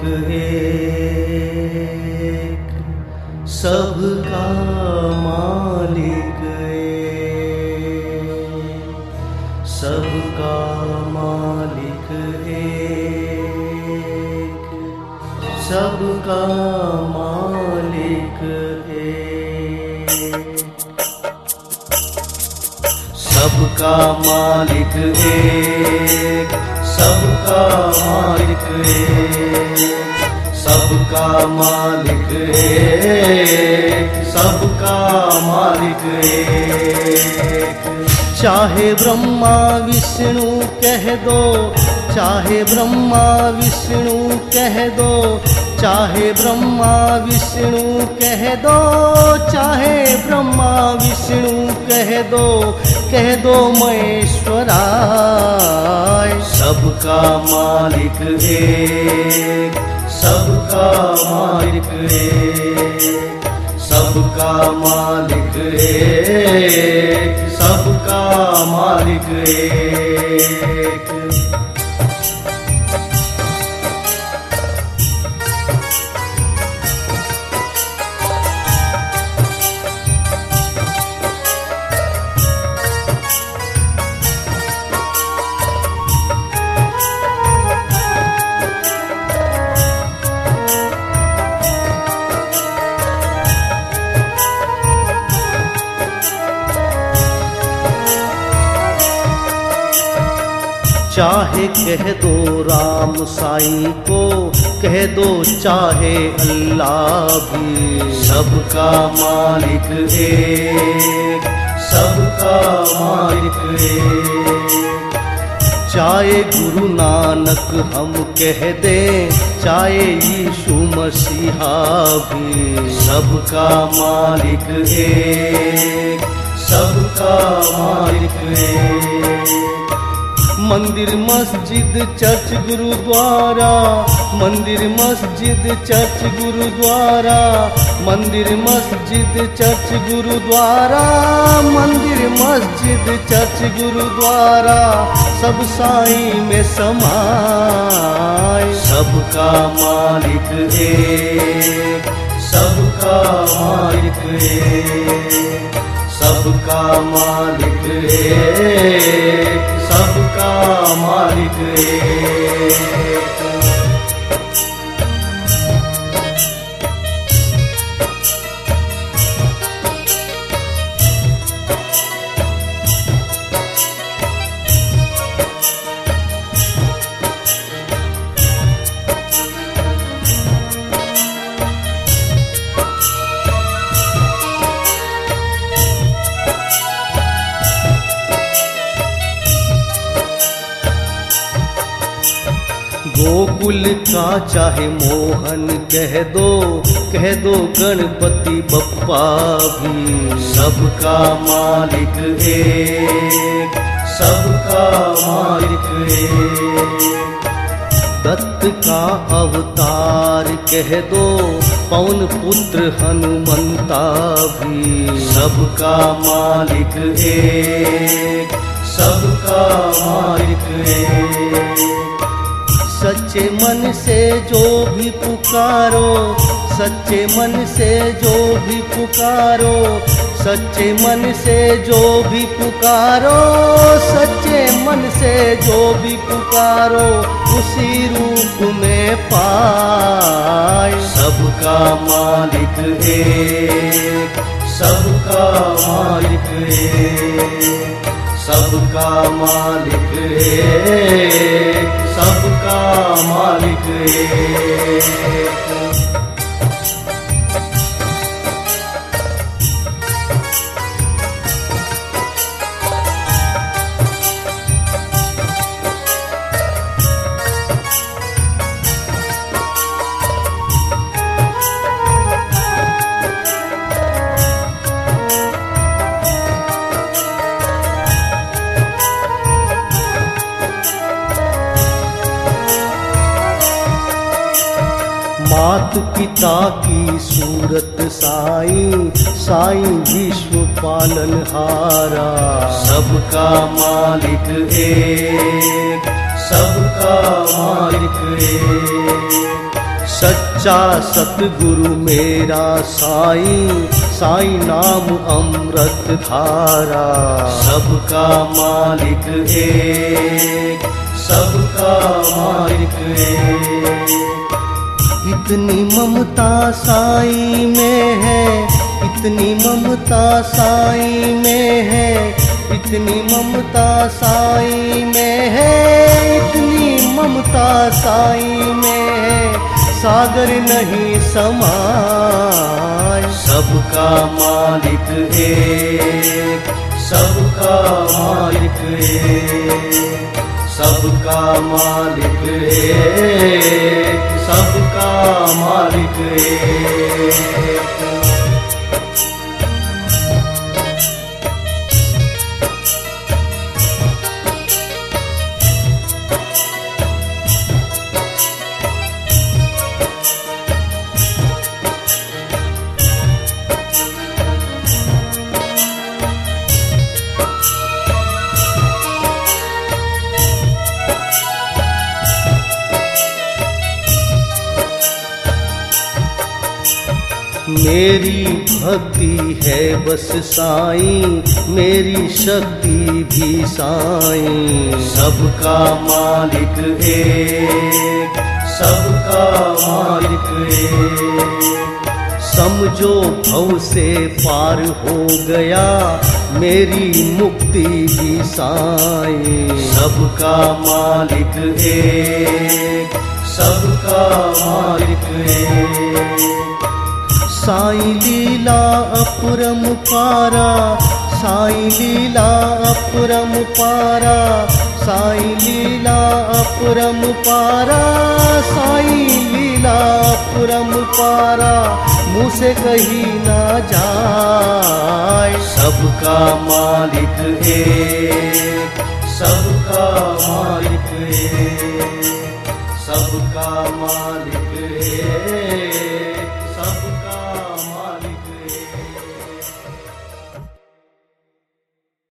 एक, सबका मालिक एक, सबका मालिक एक, सबका मालिक एक, सबका मालिक एक, सबका मालिक एक, सबका मालिक एक, सबका मालिक एक। चाहे ब्रह्मा विष्णु कह दो, चाहे ब्रह्मा विष्णु कह दो, चाहे ब्रह्मा विष्णु कह दो, चाहे ब्रह्मा विष्णु कह दो महेश्वराय। सबका मालिक एक, सबका मालिक एक, सबका मालिक एक, सबका मालिक एक। चाहे कह दो राम साईं को, कह दो चाहे अल्लाह भी, सबका मालिक एक, सबका मालिक एक। चाहे गुरु नानक हम कह दें, चाहे यीशु मसीहा भी, सबका मालिक एक, सबका मालिक एक। मंदिर मस्जिद चर्च गुरुद्वारा, मंदिर मस्जिद चर्च गुरुद्वारा, मंदिर मस्जिद चर्च गुरुद्वारा, मंदिर मस्जिद चर्च गुरुद्वारा, सब साईं में समाए। सबका मालिक एक, सबका मालिक एक, सबका मालिक एक, सबका मालिक एक। गोकुल का चाहे मोहन कह दो गणपति बप्पा भी, सबका मालिक एक, सबका मालिक एक। दत्त का अवतार कह दो पवन पुत्र हनुमंता भी, सबका मालिक एक, सबका मालिक एक। सच्चे मन से जो भी पुकारो, सच्चे मन से जो भी पुकारो, सच्चे मन से जो भी पुकारो, सच्चे मन से जो भी पुकारो, उसी रूप में पाए। सबका मालिक एक, सबका मालिक एक, सबका मालिक एक, सबका मालिक एक। मात पिता की सूरत साईं, साईं विश्व पालनहारा। सबका मालिक एक, सबका मालिक एक, सच्चा सतगुरु मेरा साईं, साईं नाम अमृत धारा। सबका मालिक एक, सबका मालिक एक। इतनी ममता साईं में है, इतनी ममता साईं में है, इतनी ममता साईं में है, इतनी ममता साईं में है, सागर नहीं समाए। सबका मालिक एक, सबका मालिक एक, सबका मालिक एक, सबका मालिक एक। मेरी भक्ति है बस साईं, मेरी शक्ति भी साईं। सबका मालिक एक, सबका मालिक एक। समझो भव से पार हो गया, मेरी मुक्ति भी साईं। सबका मालिक एक, सबका मालिक एक। साईं लीला अपरम पारा, साईं लीला अपरम पारा, साईं लीला अपरम पारा, साईं लीला अपरम पारा, मुँह से कही ना जाए। सबका मालिक एक, सबका मालिक एक, सबका मालिक एक।